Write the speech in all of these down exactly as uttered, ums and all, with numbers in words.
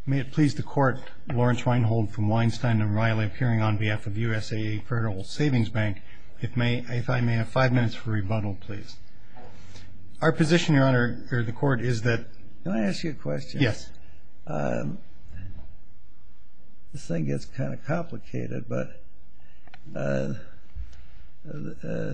May it please the Court, Lawrence Reinhold from Weinstein and Riley appearing on behalf of U S A A Federal Savings Bank. If, may, if I may have five minutes for rebuttal, please. Our position, Your Honor, or the Court, is that... Can I ask you a question? Yes. Um, this thing gets kind of complicated, but uh, uh,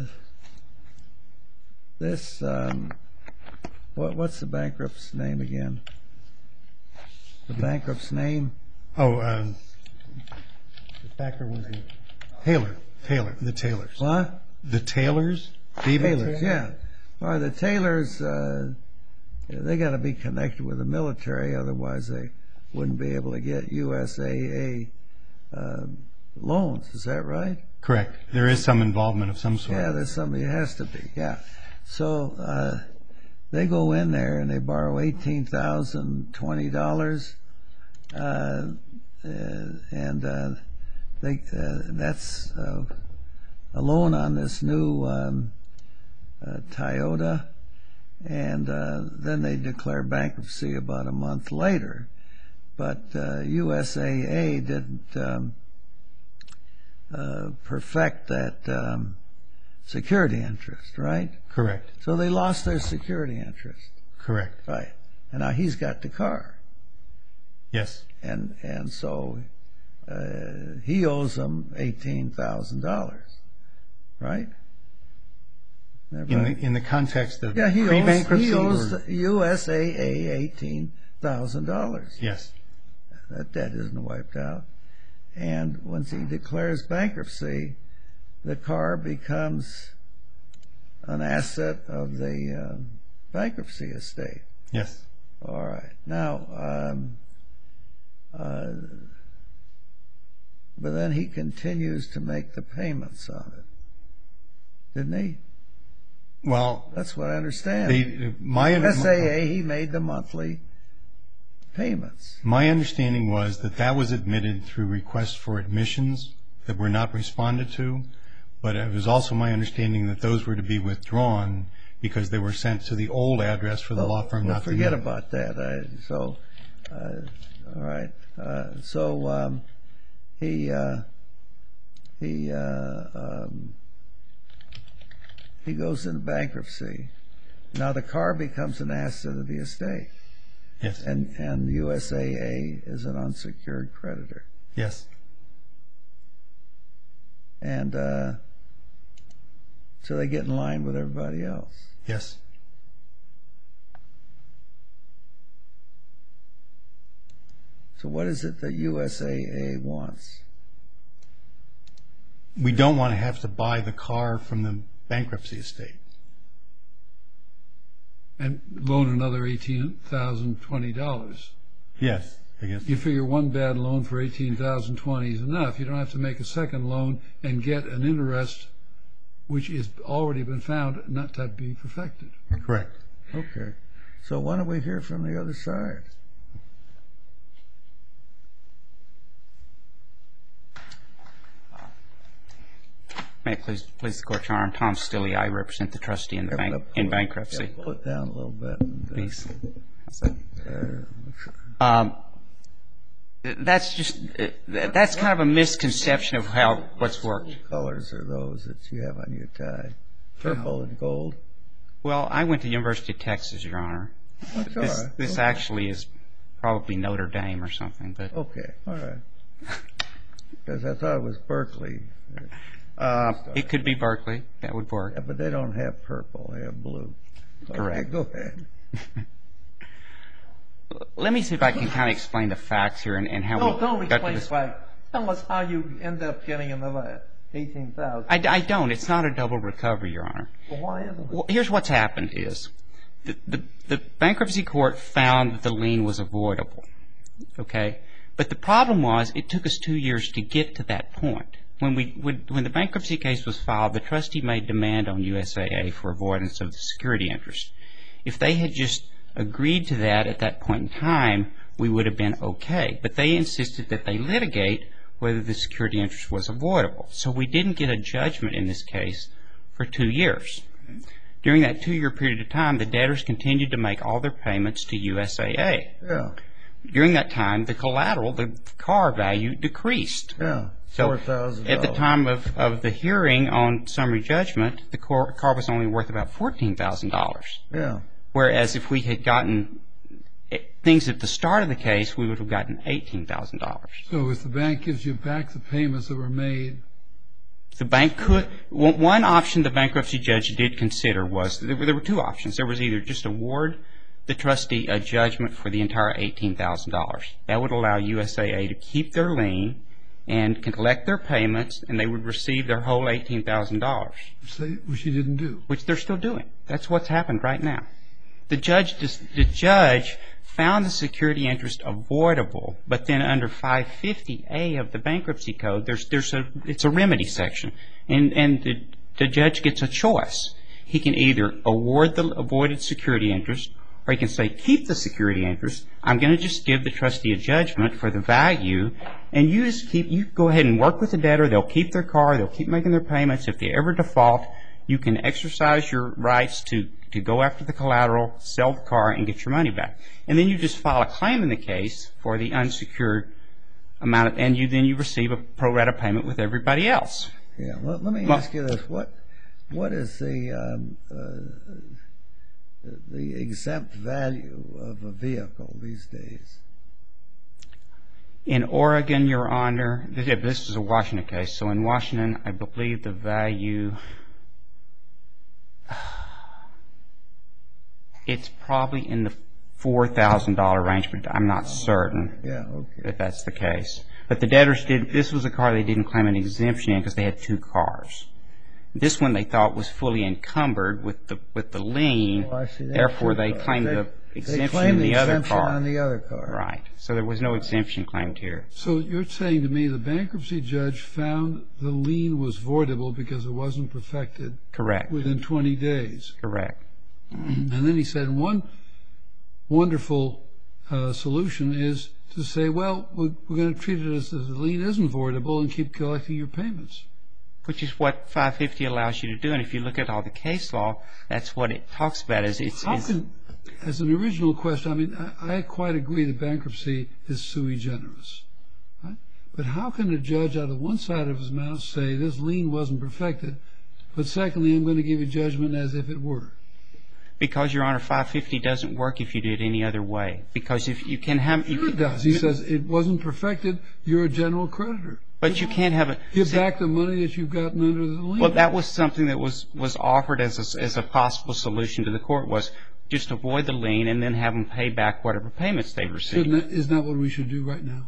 this, um, what, what's the bankrupt's name again? The bankrupt's name? Oh, uh, the backer was the Taylor. Taylor. The Taylors. What? The Taylors? David Taylors, Taylor? yeah. Well, the Taylors, uh, they got to be connected with the military, otherwise they wouldn't be able to get U S A A uh, loans. Is that right? Correct. There is some involvement of some sort. Yeah, there's somebody. It has to be. Yeah. So uh, they go in there and they borrow eighteen thousand twenty dollars, uh, and uh, they uh, that's uh, a loan on this new um, uh, Toyota, and uh, then they declare bankruptcy about a month later. But uh, U S A A didn't um, uh, perfect that um, security interest, right? Correct. So they lost their security interest. Correct. Right. And now he's got the car. Yes. And and so uh, he owes them eighteen thousand dollars, right? Right? In the, in the context of yeah, he pre-bankruptcy? owes, he or... owes U S A A eighteen thousand dollars. Yes. That debt isn't wiped out. And once he declares bankruptcy, the car becomes an asset of the uh, bankruptcy estate. Yes. All right. Now, um, uh, but then he continues to make the payments on it, didn't he? Well, that's what I understand. The, my S A A, he made the monthly payments. My understanding was that that was admitted through requests for admissions that were not responded to, but it was also my understanding that those were to be withdrawn because they were sent to the old address for the well, law firm well, not to forget know. about that. I, so, uh, all right. Uh, so um, he uh, he uh, um, he goes into bankruptcy. Now the car becomes an asset of the estate. Yes. And and U S A A is an unsecured creditor. Yes. And uh, so they get in line with everybody else. Yes. So what is it that U S A A wants? We don't want to have to buy the car from the bankruptcy estate. And loan another eighteen thousand twenty dollars. Yes, I guess. You figure one bad loan for eighteen thousand twenty is enough. You don't have to make a second loan and get an interest which has already been found not to be perfected. Correct. Okay. So why don't we hear from the other side? May it please, please the Court, Your Honor. I'm Tom Stilley. I represent the trustee in the bank pull in it, bankruptcy. Yeah, pull it down a little bit. And, uh, please. Uh, um, that's just uh, that's kind of a misconception of how what's worked. What colors are those that you have on your tie? Purple and gold. Well, I went to the University of Texas, Your Honor. That's this all right. this Okay. actually is probably Notre Dame or something, but okay, all right. Because I thought it was Berkeley. Uh, it could be Berkeley. That would work. Yeah, but they don't have purple. They have blue. Correct. Okay, go ahead. Let me see if I can kind of explain the facts here and, and how no, we don't got explain to the this. facts. Tell us how you end up getting another eighteen thousand. I, I don't. It's not a double recovery, Your Honor. Well, why isn't it? Well, here's what's happened is the, the, the bankruptcy court found that the lien was avoidable. Okay? But the problem was it took us two years to get to that point. When we when, when the bankruptcy case was filed, the trustee made demand on U S A A for avoidance of the security interest. If they had just agreed to that at that point in time, we would have been okay. But they insisted that they litigate whether the security interest was avoidable. So we didn't get a judgment in this case for two years. During that two-year period of time, the debtors continued to make all their payments to U S A A. Yeah. during that time, the collateral, the car value decreased. Yeah, So four thousand dollars. at the time of, of the hearing on summary judgment, the car, car was only worth about fourteen thousand dollars. Yeah. Whereas if we had gotten things at the start of the case, we would have gotten eighteen thousand dollars. So if the bank gives you back the payments that were made, The bank could, one one option the bankruptcy judge did consider was, there were, there were two options. There was either just award the trustee a judgment for the entire eighteen thousand dollars. That would allow U S A A to keep their lien and can collect their payments, and they would receive their whole eighteen thousand dollars. which they, which you didn't do. Which they're still doing. That's what's happened right now. The judge, the judge found the security interest avoidable, but then under five fifty A of the bankruptcy code, there's there's a it's a remedy section, and and the, the judge gets a choice. He can either award the avoided security interest, or he can say keep the security interest. I'm going to just give the trustee a judgment for the value, and you just keep you go ahead and work with the debtor. They'll keep their car. They'll keep making their payments. If they ever default, you can exercise your rights to to go after the collateral, sell the car, and get your money back. And then you just file a claim in the case for the unsecured amount, of, and you then you receive a pro rata payment with everybody else. Yeah. Let, let me Well- ask you this: what what is the um, uh, the exempt value of a vehicle these days? In Oregon, Your Honor, this is a Washington case, so in Washington, I believe the value, it's probably in the four thousand dollars range, but I'm not certain Yeah. Okay. if that's the case. But the debtors did, this was a car they didn't claim an exemption in because they had two cars. This one they thought was fully encumbered with the with the lien, Oh, I see. They have therefore two they cars. claimed They- the They exemption claim in the the other exemption car. on the other car. Right. So there was no exemption claimed here. So you're saying to me the bankruptcy judge found the lien was voidable because it wasn't perfected Correct. within twenty days. Correct. And then he said one wonderful uh, solution is to say, well, we're, we're going to treat it as if the lien isn't voidable and keep collecting your payments. Which is what five fifty allows you to do. And if you look at all the case law, that's what it talks about. Is it's, How it's can, as an original question, I mean, I, I quite agree that bankruptcy is sui generis. Right? But how can a judge out of one side of his mouth say this lien wasn't perfected, but secondly, I'm going to give you judgment as if it were? because, Your Honor, five fifty doesn't work if you do it any other way. Because if you can have, you Sure it can, does. He says it wasn't perfected. You're a general creditor. but you can't have a. Give see, back the money that you've gotten under the lien. Well, that was something that was was offered as a, as a possible solution to the court, was just avoid the lien and then have them pay back whatever payments they received. Shouldn't that, isn't that what we should do right now?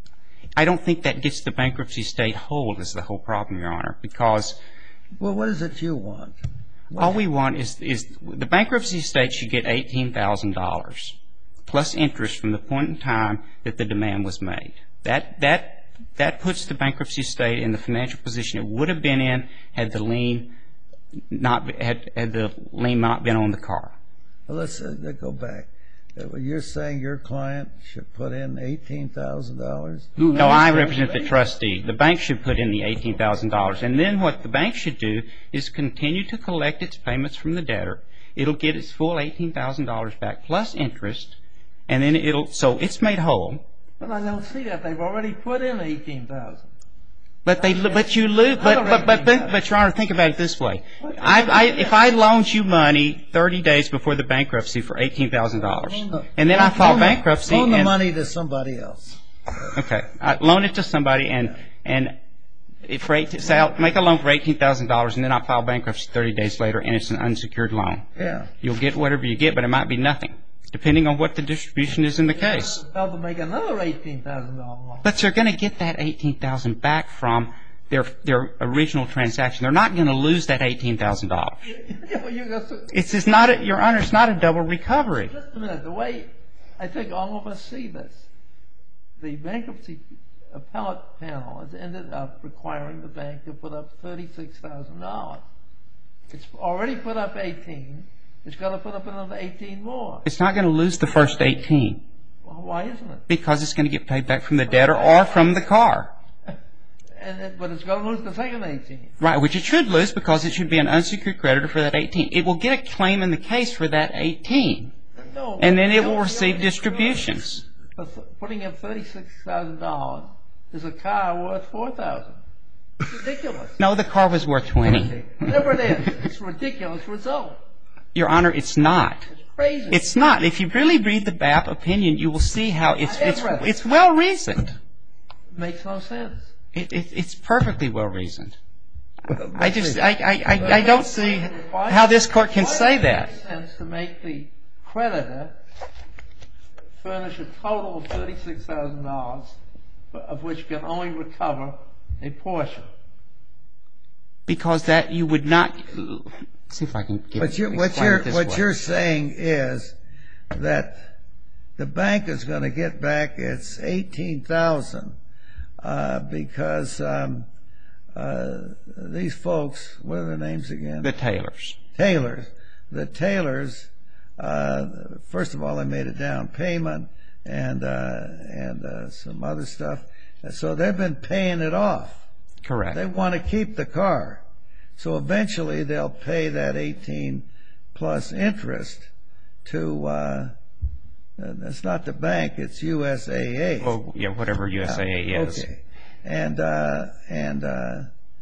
I don't think that gets the bankruptcy state whole is the whole problem, Your Honor, because Well, what is it you want? all we want is is the bankruptcy estate should get eighteen thousand dollars plus interest from the point in time that the demand was made. That that that puts the bankruptcy estate in the financial position it would have been in had the lien not be- had had the lien not been on the car. Well, let's uh, let's go back. Uh, You're saying your client should put in eighteen thousand dollars? No, I represent the trustee. The bank should put in the eighteen thousand dollars. And then what the bank should do is continue to collect its payments from the debtor. It'll get its full eighteen thousand dollars back plus interest, and then it'll, so it's made whole. But I don't see that. They've already put in eighteen thousand. But they, but you lose, but, but, but, but, but Your Honor, think about it this way. I, I, if I loaned you money thirty days before the bankruptcy for eighteen thousand dollars, and then I file Loan the- bankruptcy Loan the and, money to somebody else. okay, I loan it to somebody and, and if for eight, say I'll make a loan for eighteen thousand dollars and then I file bankruptcy thirty days later and it's an unsecured loan. Yeah. You'll get whatever you get, but it might be nothing, depending on what the distribution is in the case. They'll to make another eighteen thousand dollar loan. But they're going to get that eighteen thousand dollars back from their their original transaction. They're not going to lose that eighteen thousand dollars. You- you got to- It's just not, a, Your Honor, it's not a double recovery. Just a minute. The way I think all of us see this, the bankruptcy appellate panel has ended up requiring the bank to put up thirty-six thousand dollars. It's already put up eighteen. It's got to put up another eighteen more. It's not going to lose the first eighteen Well, why isn't it? because it's going to get paid back from the debtor or from the car. And it, but it's going to lose the second eighteen. Right, which it should lose because it should be an unsecured creditor for that eighteen. It will get a claim in the case for that eighteen, No. and then it the will only- receive the only- distributions. for th- putting in thirty-six thousand dollars is a car worth four thousand dollars. It's ridiculous. No, the car was worth twenty. Whatever it is, it's a ridiculous result. Your Honor, it's not. It's crazy. It's not. If you really read the B A P opinion, you will see how it's I have it's read it. it's well reasoned. It makes no sense. It, it it's perfectly well reasoned. Well, I let's just see. I, I, I, I don't see Why- how this court can why say does it that. make sense to make the creditor furnish a total of thirty-six thousand dollars, of which can only recover a portion? Because that you would not. See if I can get But you, what explain you're it this what way. you're saying is that the bank is going to get back its eighteen thousand uh, because um, uh, these folks, what are their names again? The Taylors. Taylors. The Taylors. Uh, first of all, they made a down payment and uh, and uh, some other stuff, so they've been paying it off. Correct. They want to keep the car. So eventually they'll pay that eighteen plus interest to, uh, that's not the bank, it's U S A A. Well, yeah, whatever U S A A is. Okay. And, uh, and, uh,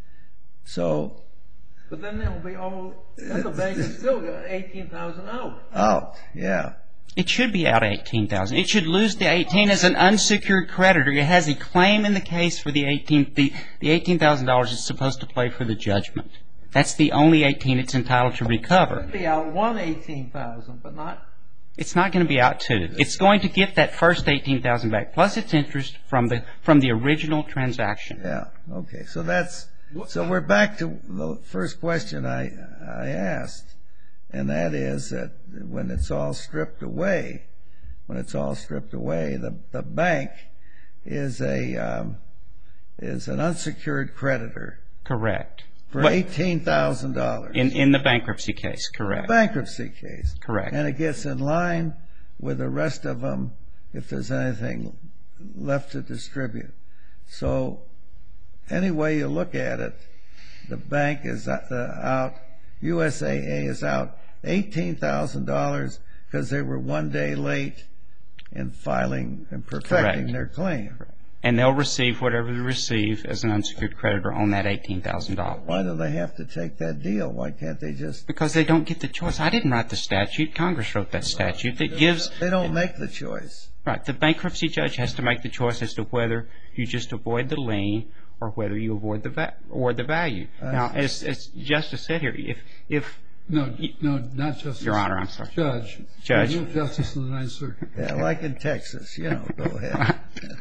so But then they'll be all, then the bank has still got eighteen thousand out. out, yeah. It should be out eighteen thousand. It should lose the eighteen as an unsecured creditor. It has a claim in the case for the eighteen. The the eighteen thousand dollars is supposed to play for the judgment. That's the only eighteen it's entitled to recover. It'll be out one eighteen thousand, but not. It's not going to be out two. It's going to get that first eighteen thousand back plus its interest from the from the original transaction. Yeah, okay, so that's, so we're back to the first question I, I asked, and that is that when it's all stripped away, when it's all stripped away, the, the bank is a, um, is an unsecured creditor Correct. for What- eighteen thousand dollars. In in the bankruptcy case, correct. Bankruptcy case. Correct. And it gets in line with the rest of them if there's anything left to distribute. So any way you look at it, the bank is uh, out, U S A A is out eighteen thousand dollars because they were one day late in filing and perfecting Correct. their claim. And they'll receive whatever they receive as an unsecured creditor on that eighteen thousand dollars. Why do they have to take that deal? Why can't they just, Because they don't get the choice. I didn't write the statute. Congress wrote that statute that gives. they don't make the choice? Right. The bankruptcy judge has to make the choice as to whether you just avoid the lien or whether you avoid the va- or the value. Now, as, as Justice said here, if if No, no, not Justice. Your Honor, I'm sorry. Judge. Judge. There's no Justice in the Ninth Circuit. Yeah, like in Texas, you know, go ahead.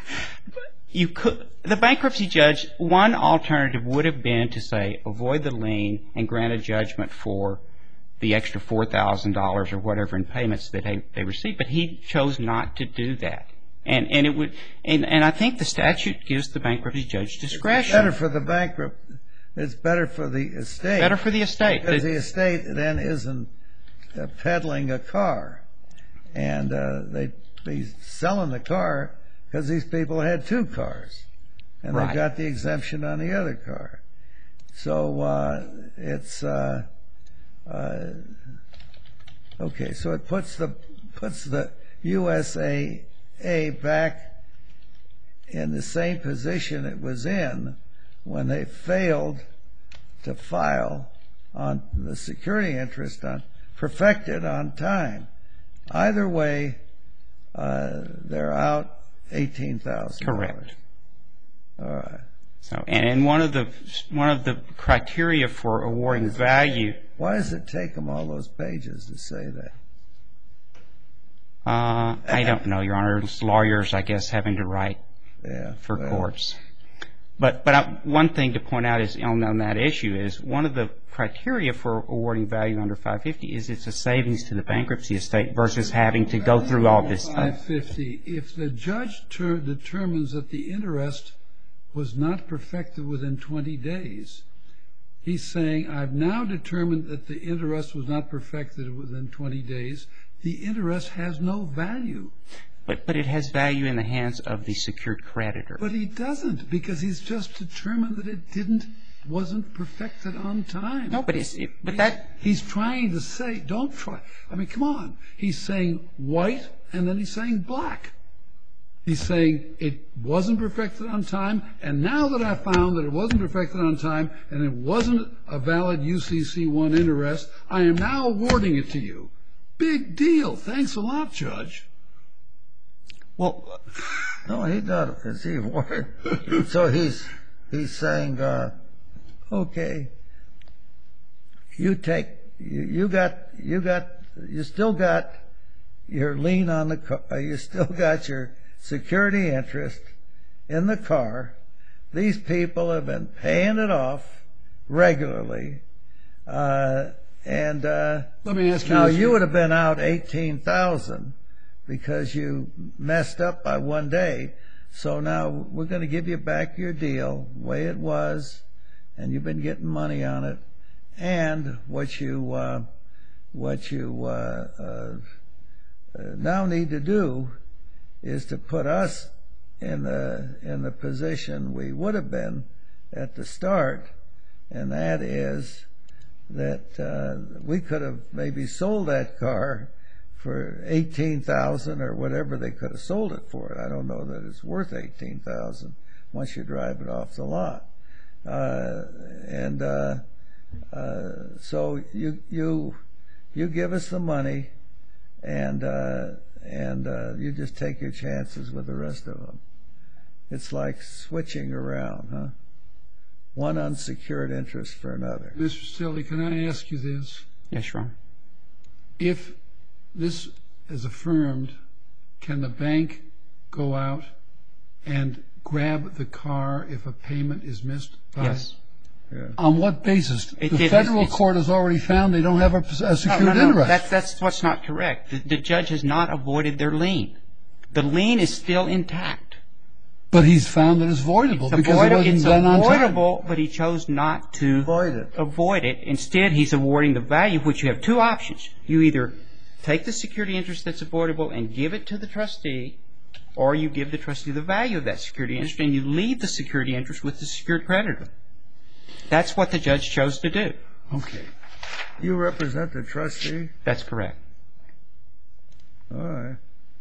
you could, the bankruptcy judge, one alternative would have been to say avoid the lien and grant a judgment for the extra four thousand dollars or whatever in payments that they, they received, but he chose not to do that. And and it would and, and I think the statute gives the bankruptcy judge discretion. Better for the bankrupt. It's better for the estate. Better for the estate. Because the estate then isn't uh, peddling a car, and uh, they be selling the car because these people had two cars, and Right. they got the exemption on the other car. So uh, it's uh, uh, okay. So it puts the puts the U S A A back in the same position it was in when they failed to file on the security interest on perfected on time. Either way, uh, they're out eighteen thousand dollars. Correct. All right. So and, and one of the one of the criteria for awarding value. Why does it take them all those pages to say that? Uh, I don't know, Your Honor. It's lawyers, I guess, having to write Yeah. for well, courts. But but I, one thing to point out is on, on that issue is one of the criteria for awarding value under five fifty is it's a savings to the bankruptcy estate versus having to go through all this. five fifty, if the judge ter- determines that the interest was not perfected within twenty days, he's saying, I've now determined that the interest was not perfected within twenty days. The interest has no value. But but it has value in the hands of the secured creditor. But he doesn't, because he's just determined that it didn't, wasn't perfected on time. No, but it's it, but that He's trying to say, don't try. I mean, come on. He's saying white, and then he's saying black. He's saying it wasn't perfected on time, and now that I found that it wasn't perfected on time and it wasn't a valid U C C one interest, I am now awarding it to you. Big deal. Thanks a lot, Judge. Well, No, he not. Is he awarded? So he's he's saying, uh, okay, you take you, you got you got you still got your lien on the car. You still got your security interest in the car. These people have been paying it off regularly, uh, and uh, Let me ask you now this. you would have been out eighteen thousand because you messed up by one day. So now we're going to give you back your deal the way it was, and you've been getting money on it, and what you uh, what you uh, uh, uh, now need to do is to put us in the in the position we would have been at the start, and that is that uh, we could have maybe sold that car for eighteen thousand or whatever they could have sold it for. I don't know that it's worth eighteen thousand once you drive it off the lot, uh, and uh, uh, so you you you give us the money, and. Uh, and uh, you just take your chances with the rest of them. It's like switching around, huh? One unsecured interest for another. Mister Stilley, can I ask you this? yes, Your Honor. If this is affirmed, can the bank go out and grab the car if a payment is missed? By Yes. Yeah. On what basis? It- the it- federal it's- court has already found they don't have a, a No, secured no, no. interest. That's, that's what's not correct. The, the judge has not avoided their lien. The lien is still intact. But he's found that it's voidable It's because avoidable, it wasn't it's done on time. avoidable, but he chose not to Avoid it. avoid it. Instead, he's awarding the value, which you have two options. You either take the security interest that's avoidable and give it to the trustee, or you give the trustee the value of that security interest and you leave the security interest with the secured creditor. That's what the judge chose to do. Okay. You represent the trustee? That's correct. All right.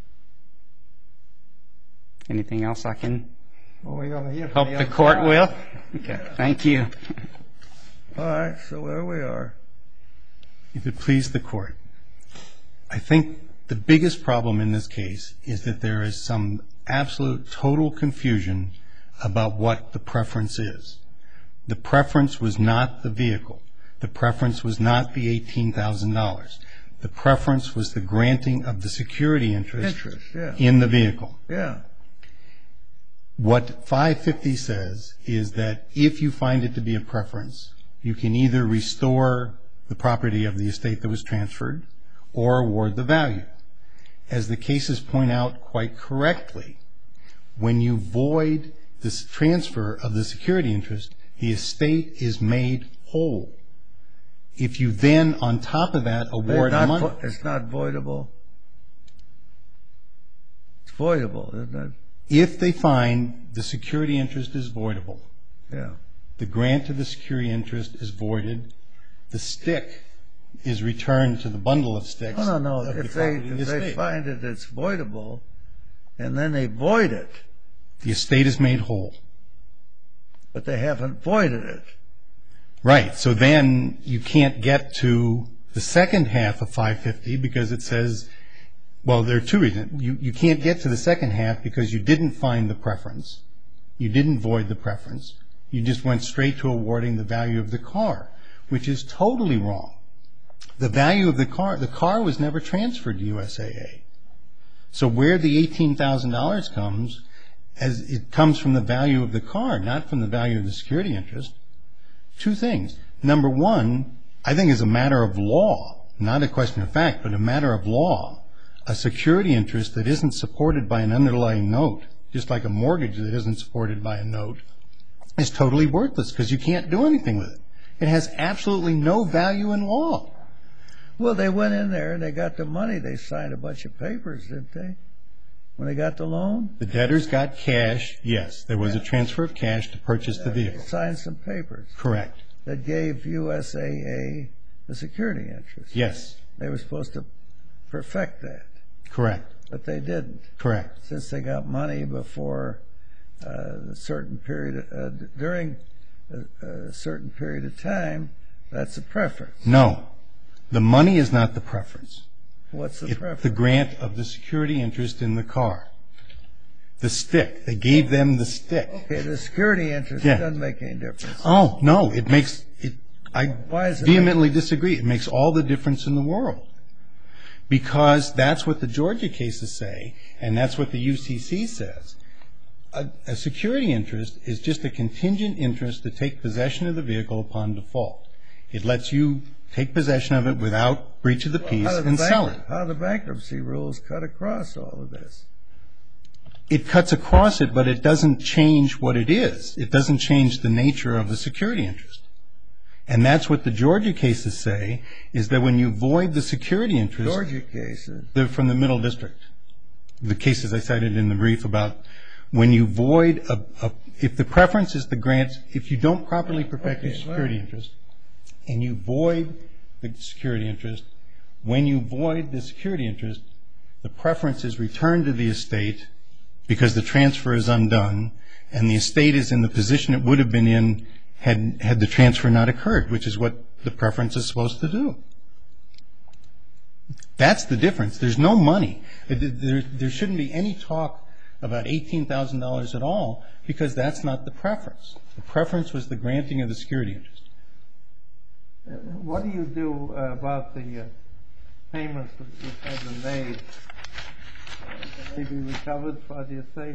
Anything else I can Well, we gotta hear from help the the other court side. with? Okay, thank you. All right, so there we are. If it please the court, I think the biggest problem in this case is that there is some absolute total confusion about what the preference is. The preference was not the vehicle. The preference was not the eighteen thousand dollars. The preference was the granting of the security interest, Interest, yeah. in the vehicle. Yeah. What five fifty says is that if you find it to be a preference, you can either restore the property of the estate that was transferred or award the value. As the cases point out quite correctly, when you void this transfer of the security interest, the estate is made whole. If you then, on top of that, award It's not, money, vo- it's not voidable. It's voidable, isn't it? if they find the security interest is voidable, Yeah. the grant of the security interest is voided, the stick is returned to the bundle of sticks. No, no, no. of the If they, property of if the they estate. find it it's voidable, and then they void it, The estate is made whole. but they haven't voided it. Right. So then you can't get to the second half of five fifty because it says, well, there are two reasons. You, you can't get to the second half because you didn't find the preference. You didn't void the preference. You just went straight to awarding the value of the car, which is totally wrong. The value of the car, the car was never transferred to U S A A. So where the eighteen thousand dollars comes, as it comes from the value of the car, not from the value of the security interest. Two things. Number one, I think as a matter of law, not a question of fact, but a matter of law, a security interest that isn't supported by an underlying note, just like a mortgage that isn't supported by a note, is totally worthless because you can't do anything with it. It has absolutely no value in law. Well, they went in there and they got the money. They signed a bunch of papers, didn't they? When they got the loan? The debtors got cash, yes. There was a transfer of cash to purchase the They vehicle. signed some papers Correct. that gave U S A A the security interest. Yes. They were supposed to perfect that. Correct. but they didn't. Correct. Since they got money before uh, a certain period, uh, during a, a certain period of time, that's a preference. No. The money is not the preference. What's the It's preference? the grant of the security interest in the car. The stick. They gave them the stick. Okay, the security interest Yeah. doesn't make any difference. Oh, no. It makes it. I Why is it vehemently disagree. It makes all the difference in the world. Because that's what the Georgia cases say, and that's what the U C C says. A, a security interest is just a contingent interest to take possession of the vehicle upon default. It lets you take possession of it without breach of the peace How do the and sell bank- it. How do the bankruptcy rules cut across all of this? It cuts across it, but it doesn't change what it is. It doesn't change the nature of the security interest. And that's what the Georgia cases say, is that when you void the security interest... Georgia cases. They're from the Middle District. The cases I cited in the brief about when you void a... a if the preference is the grant, if you don't properly protect your Okay, security well. interest, and you void the security interest, when you void the security interest, the preference is returned to the estate because the transfer is undone, and the estate is in the position it would have been in had had the transfer not occurred, which is what the preference is supposed to do. That's the difference. There's no money. There, there shouldn't be any talk about eighteen thousand dollars at all, because that's not the preference. The preference was the granting of the security interest. What do you do uh, about the uh, payments that that have been made? Uh, Can they be recovered by the estate?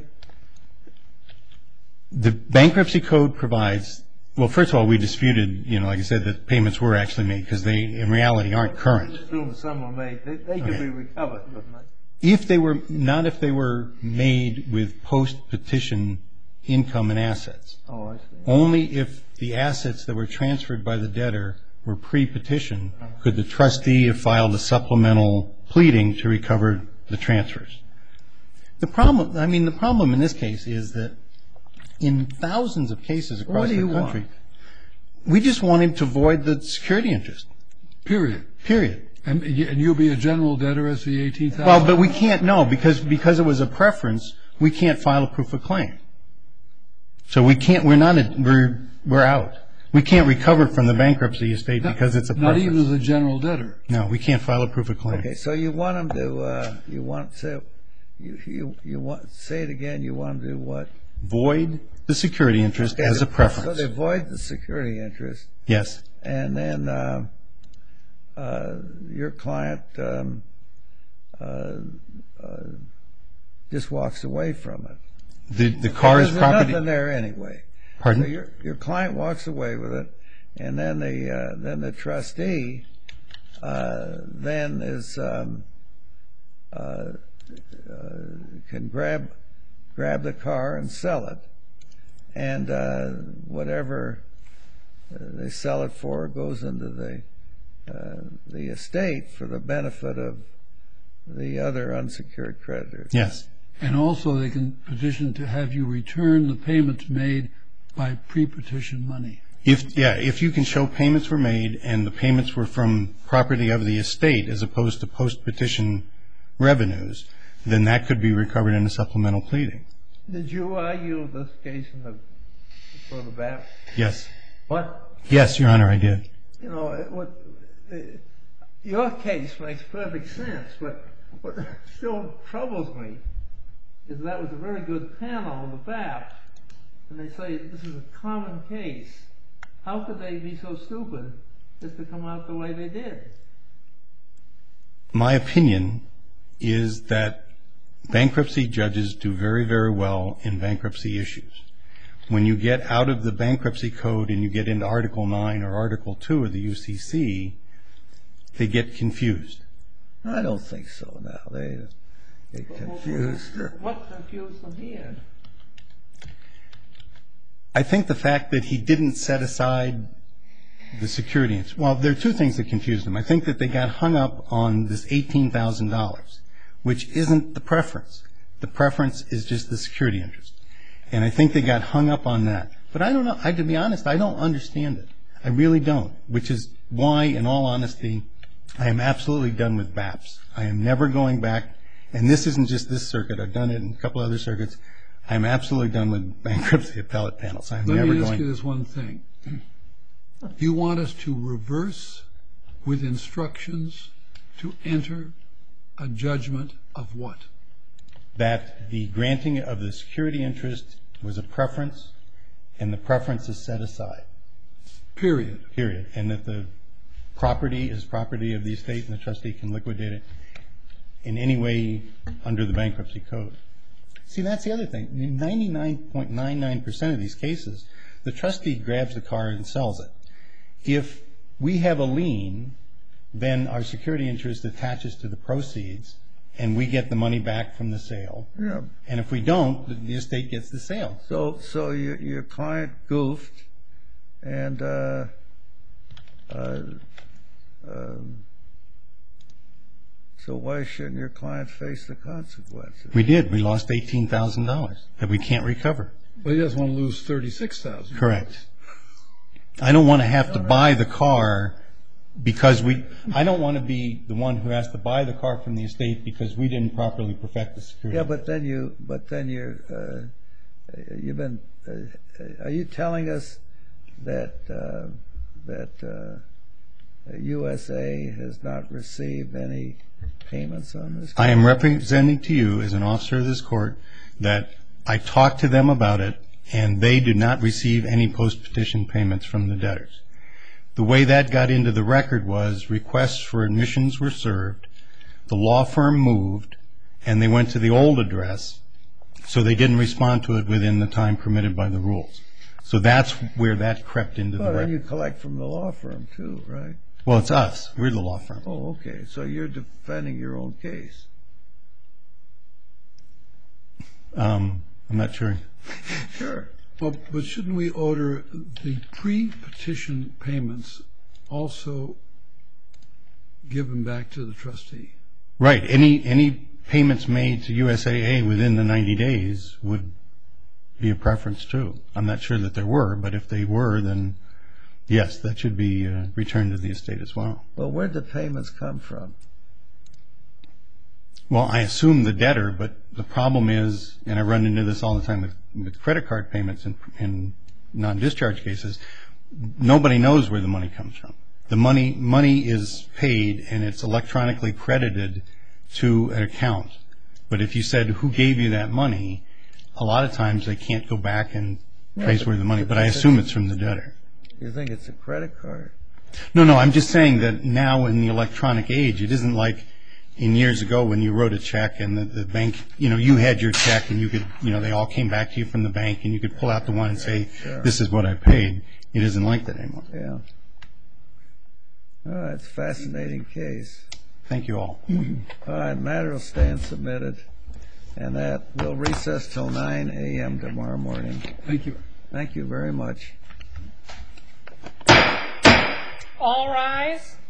The bankruptcy code provides, well, first of all, we disputed, you know, like I said, that payments were actually made because they, in reality, aren't current. Assume some were made. They, they could Okay. be recovered, couldn't they? If they were, not if they were made with post-petition income and assets. Oh, I see. Only if the assets that were transferred by the debtor were pre-petition could the trustee have filed a supplemental pleading to recover the transfers. The problem, I mean, the problem in this case is that in thousands of cases across What do the you country, want? we just want him to void the security interest, Period. period. And, y- and you'll be a general debtor as the eighteen thousand? Well, but we can't, no, because because it was a preference, we can't file a proof of claim. So we can't, we're not, a, we're we're out. We can't recover from the bankruptcy estate because it's a Not preference. even as a general debtor. No, we can't file a proof of claim. Okay, so you want them to, uh, you want to, you, you, you want, say it again, you want to do what? Void the security interest as a So preference. they void the security interest, Yes. and then uh, uh, your client um, uh, uh, just walks away from it. The the car is There's property. nothing there anyway. Pardon? So your your client walks away with it, and then the uh, then the trustee uh, then is um, uh, uh, can grab grab the car and sell it, and uh, whatever uh, they sell it for goes into the uh, the estate for the benefit of the other unsecured creditors. Yes. And also they can petition to have you return the payments made by pre-petition money. If yeah, if you can show payments were made and the payments were from property of the estate as opposed to post-petition revenues, then that could be recovered in a supplemental pleading. Did you argue this case in the, for the B A P? Yes. What? Yes, Your Honor, I did. You know, it- what, uh, your case makes perfect sense, but what still troubles me is that was a very good panel, the B A P, and they say this is a common case. How could they be so stupid as to come out the way they did? My opinion is that bankruptcy judges do very, very well in bankruptcy issues. When you get out of the bankruptcy code and you get into Article nine or Article two of the U C C, they get confused. I don't think so now. They get confused. What confused them here? I think the fact that he didn't set aside the security, well, there are two things that confused them. I think that they got hung up on this eighteen thousand dollars, which isn't the preference. The preference is just the security interest. And I think they got hung up on that. But I don't know. I, to be honest, I don't understand it. I really don't, which is why, in all honesty, I am absolutely done with B A Ps. I am never going back And this isn't just this circuit. I've done it in a couple other circuits. I'm absolutely done with bankruptcy appellate panels. I'm Let never me ask going. you this one thing. You want us to reverse with instructions to enter a judgment of what? That the granting of the security interest was a preference, and the preference is set aside. Period. Period. And that the property is property of the estate, and the trustee can liquidate it in any way under the bankruptcy code. See, that's the other thing. In ninety-nine point nine nine percent of these cases, the trustee grabs the car and sells it. If we have a lien, then our security interest attaches to the proceeds, and we get the money back from the sale. Yeah. And if we don't, the, the estate gets the sale. So, so your your client goofed, and uh, uh, um, so why shouldn't your client face the consequences? We did. We lost eighteen thousand dollars that we can't recover. Well, he doesn't want to lose thirty-six thousand dollars. Correct. I don't want to have to buy the car because we. I don't want to be the one who has to buy the car from the estate because we didn't properly perfect the security. Yeah, but then you, but then you're, uh, you've been. Uh, are you telling us that uh, that uh, U S A has not received any payments on this? I am representing to you as an officer of this court that I talked to them about it, and they did not receive any post-petition payments from the debtors. The way that got into the record was requests for admissions were served, the law firm moved, and they went to the old address, so they didn't respond to it within the time permitted by the rules. So that's where that crept into Well, the then you record. collect from the law firm too, right? Well, it's us. We're the law firm. Oh, okay. So you're defending your own case. Um, I'm not sure. Sure. Well, but shouldn't we order the pre-petition payments also given back to the trustee? Right. Any any payments made to U S A A within the ninety days would be a preference too. I'm not sure that there were, but if they were, then yes, that should be uh, returned to the estate as well. Well, where'd the payments come from? Well, I assume the debtor, but the problem is, and I run into this all the time with, with credit card payments in, in non-discharge cases, nobody knows where the money comes from. The money money is paid and it's electronically credited to an account. But if you said, who gave you that money, a lot of times they can't go back and trace but- where the money, but but I that's- assume it's from the debtor. You think it's a credit card? No, no, I'm just saying that now in the electronic age, it isn't like in years ago when you wrote a check and the, the bank, you know, you had your check and you could, you know, they all came back to you from the bank and you could pull out the one and say, Sure. this is what I paid. It isn't like that anymore. Yeah. All right, it's a fascinating case. Thank you all. All right, matter will stand submitted, and that will recess till nine a.m. tomorrow morning. Thank you. Thank you very much. All rise.